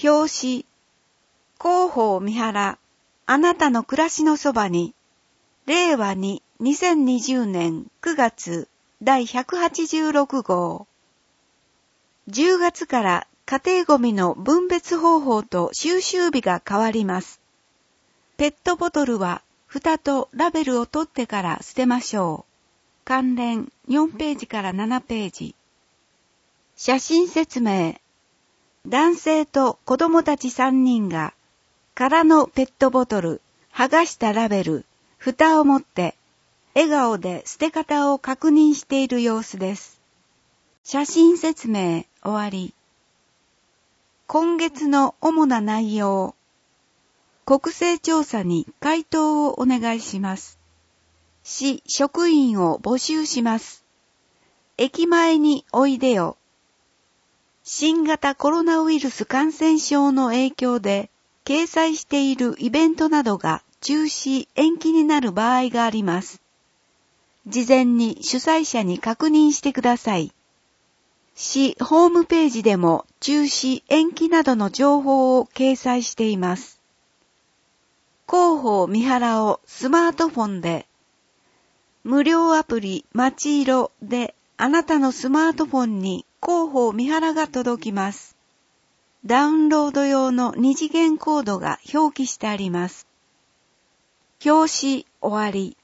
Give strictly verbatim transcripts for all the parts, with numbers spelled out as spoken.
表紙、広報三原、あなたの暮らしのそばに、れいわににせんにじゅうねんくがつだいひゃくはちじゅうろくごう。じゅうがつから家庭ごみの分別方法と収集日が変わります。ペットボトルは蓋とラベルを取ってから捨てましょう。関連よんページからななページ。写真説明。男性と子供たちさんにんが空のペットボトル、剥がしたラベル、蓋を持って笑顔で捨て方を確認している様子です。写真説明終わり。今月の主な内容。国勢調査に回答をお願いします。市職員を募集します。駅前においでよ。新型コロナウイルス感染症の影響で掲載しているイベントなどが中止延期になる場合があります。事前に主催者に確認してください。市ホームページでも中止延期などの情報を掲載しています。広報三原をスマートフォンで、無料アプリまちいろであなたのスマートフォンに広報三原が届きます。ダウンロード用の二次元コードが表記してあります。表紙終わり。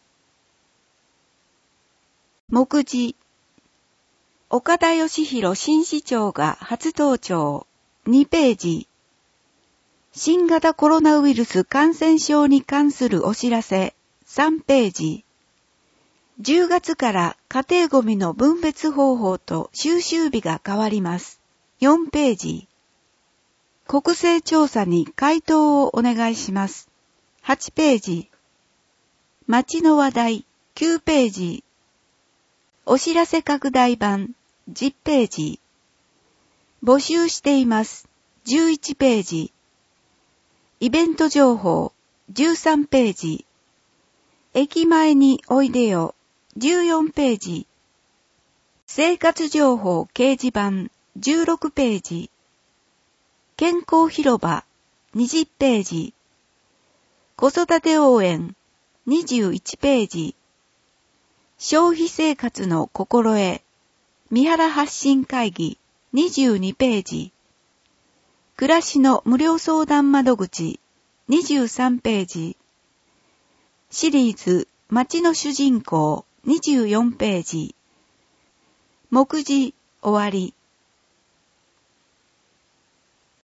目次。岡田義弘新市長が初登庁にページ。新型コロナウイルス感染症に関するお知らせさんページ。じゅうがつから家庭ごみの分別方法と収集日が変わります。よんページ。国勢調査に回答をお願いします。はちページ。町の話題きゅうページ。お知らせ拡大版じゅっページ。募集していますじゅういちページ。イベント情報じゅうさんページ。駅前においでよじゅうよんページ。生活情報掲示板じゅうろくページ。健康広場にじゅうページ。子育て応援にじゅういちページ。消費生活の心得三原発信会議にじゅうにページ。暮らしの無料相談窓口にじゅうさんページ。シリーズ街の主人公にじゅうよんページ。目次終わり。